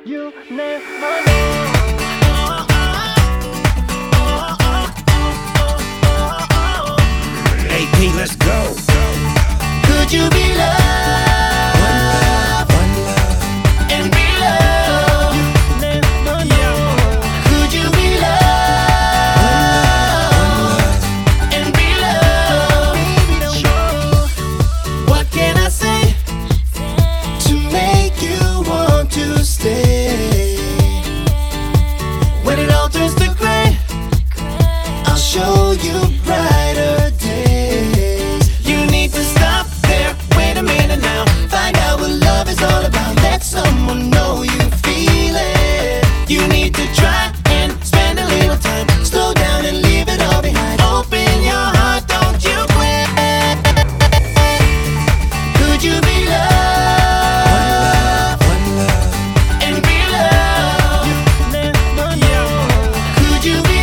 You never know. AP, let's go. Could you be loved? One love. And be loved? Never know. Could you be loved? And be loved? What can I say to make you want to stay? When it all turns to gray, I'll show you brighter days. You need to stop there, wait a minute now. Find out what love is all about. Let someone know you feel it. You need to try and spend a little time. Slow down and leave it all behind. Open your heart, don't you quit. Could you be loved? One love. And be loved? Never know. Could you be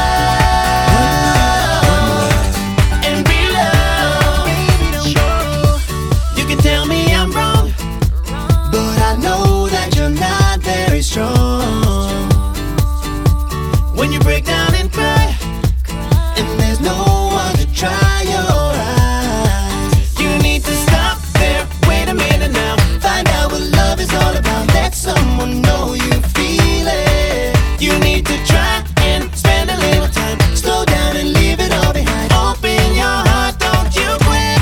loved? And be loved? You can tell me I'm wrong, but I know that you're not very strong. When you break down and cry, and there's no one to dry your eyes, you need to stop there, wait a minute now. Find out what love is all about. Let someone know you feel it. You need to try and spend a little time. Slow down and leave it all behind. Open your heart, don't you quit.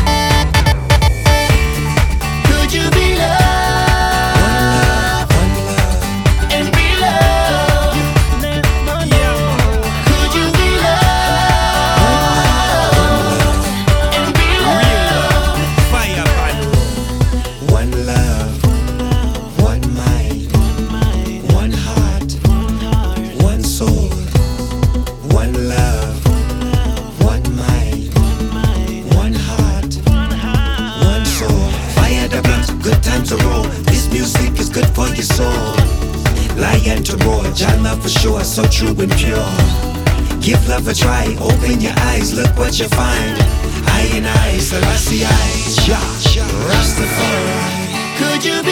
Could you be loved? One love. And be loved? Never know. Could you be loved? And be loved? Fire battle. One love. One mind. One heart. One soul. One love. One mind. One heart. One soul. Fire the blood, good times to roll. This music is good for your soul. Lion to roar, Jah love for sure, so true and pure. Give love a try, open your eyes, look what you find. I and I, Selassie eyes, Jah, Rastafari. Could you be